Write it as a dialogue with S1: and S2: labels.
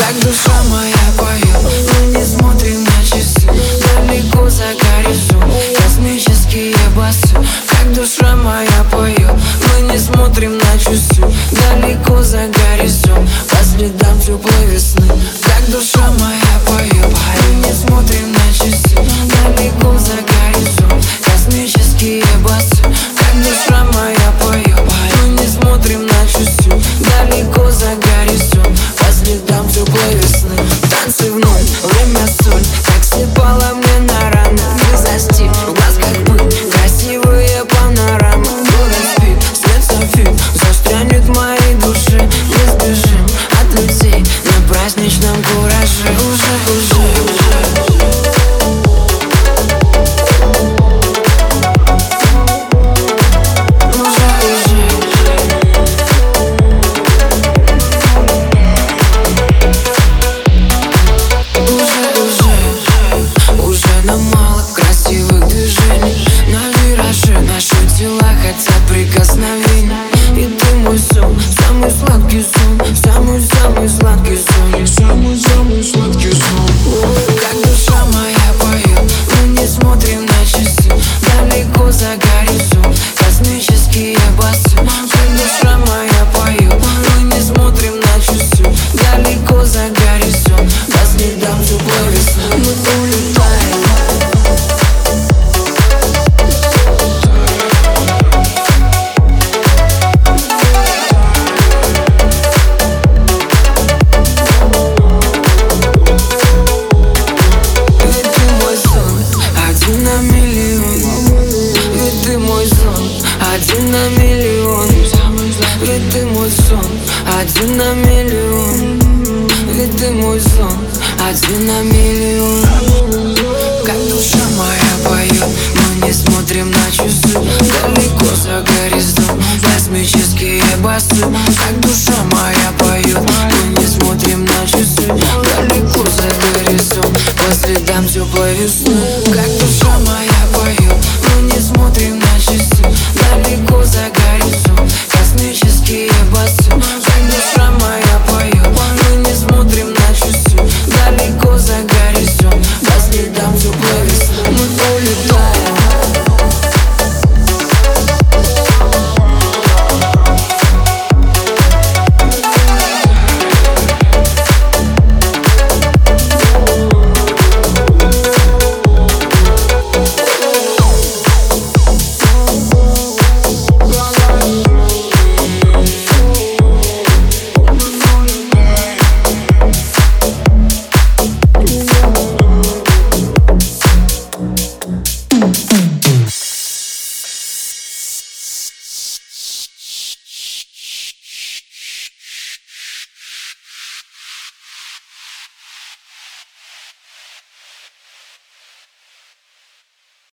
S1: Как душа моя поет, мы не смотрим на часы. Далеко за горизонт, космические басы. Как душа моя поет, мы не смотрим на часы. Далеко за горизонт, по следам теплой весны. Как душа моя поет, мы не смотрим на часы. Далеко за горизонт, космические басы. Как душа моя поет, мы не смотрим на часы. Далеко за горизонт, по следам теплой весны. Танцы вновь, время соль, как сыпала мне на раны. Не застиг, в глазках пыль, красивые панорамы. Город спит, свет софит, застрянет в моей душе. Не сбежим от людей на праздничном кураже. Уже нам мало красивых движений. На вираже наши тела хотят прикосновений. И ты мой сон, самый сладкий сон, самый-самый сладкий сон, самый-самый сладкий сон. Как душа моя поет, мы не смотрим на часы. Далеко за горизонт, космические басы. Как душа моя поет, мы не смотрим на часы. Далеко за горизонт, по следам теплой весны. Мы улетаем. Один на миллион, ведь ты мой сон. Один на миллион, ведь ты мой сон. Один на миллион. Как душа моя поет, мы не смотрим на часы. Далеко за горизонт, космические басы. Как душа моя поет, мы не смотрим на часы. Далеко за горизонт, по следам теплой весны.